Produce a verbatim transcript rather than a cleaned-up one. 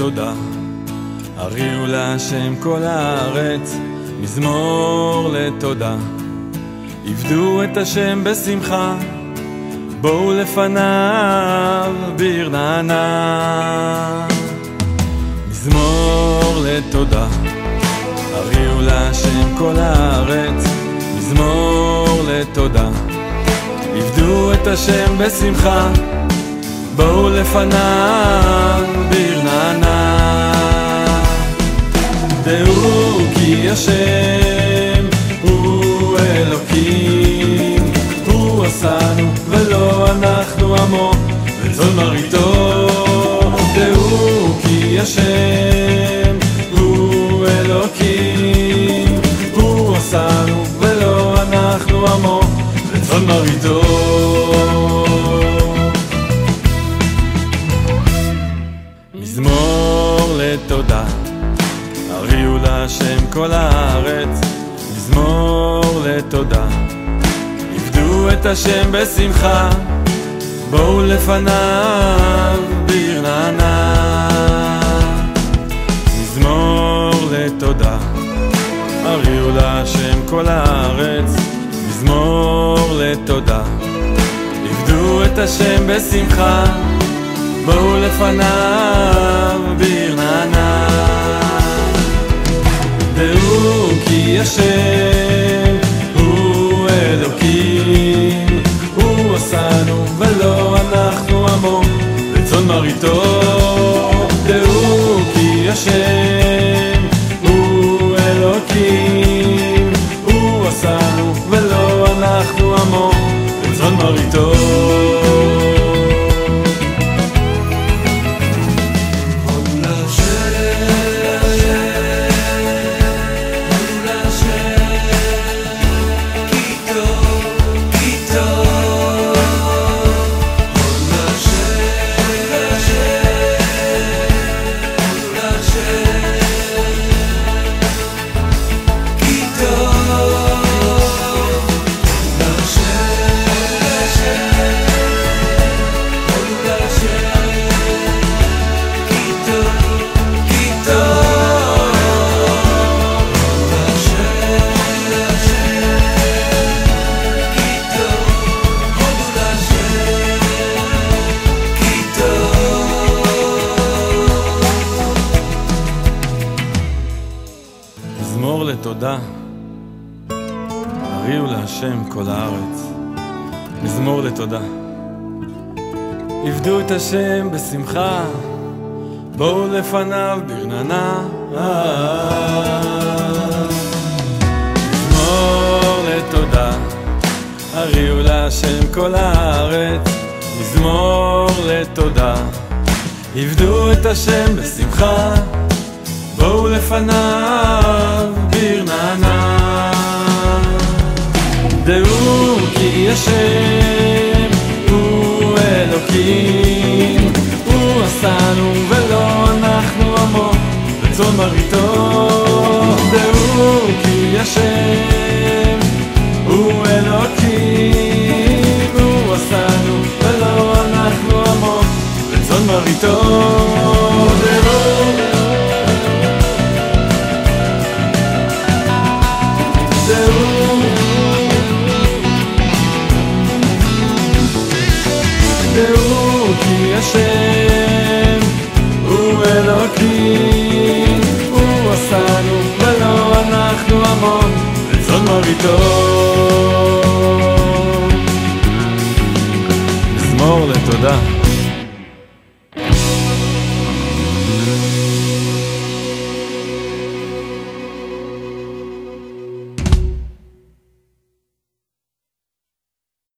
לתודה, הריעו להשם כל הארץ, מזמור לתודה. עבדו את השם בשמחה, בואו לפניו ברננה. מזמור לתודה, הריעו להשם כל הארץ, מזמור לתודה. עבדו את השם בשמחה, בואו לפניו ברננה. דעו כי השם הוא אלוקים, הוא עשנו ולא אנחנו עמו וצאן מרעיתו. דעו כי השם הוא אלוקים, הוא עשנו ולא אנחנו עמו וצאן מרעיתו. מזמור לתודה, הריעו להשם כל הארץ, מזמור לתודה. עבדו את השם בשמחה, בואו לפניו ברננה. מזמור לתודה, הריעו להשם כל הארץ, מזמור לתודה. עבדו את השם בשמחה, בואו לפניו ברננה. דעו כי השם הוא אלוקים, הוא עשנו ולא אנחנו עמו וצאן מרעיתו. דעו כי השם הוא אלוקים, הוא עשנו ולא אנחנו עמו וצאן מרעיתו. מזמור לתודה, הריעו להשם כל הארץ, מזמור לתודה. עבדו את השם בשמחה, בואו לפניו ברננה. מזמור לתודה, הריעו להשם כל הארץ, מזמור לתודה. עבדו את השם בשמחה, בואו לפניו ברננה. דעו כי השם הוא אלוקים, הוא עשנו ולא אנחנו עמו וצאן מרעיתו. דעו כי השם הוא אלוקים, הוא עשנו ולא אנחנו עמו וצאן מרעיתו. דעו כי השם הוא אלוקים, הוא עשנו ולא אנחנו עמו וצאן מרעיתו.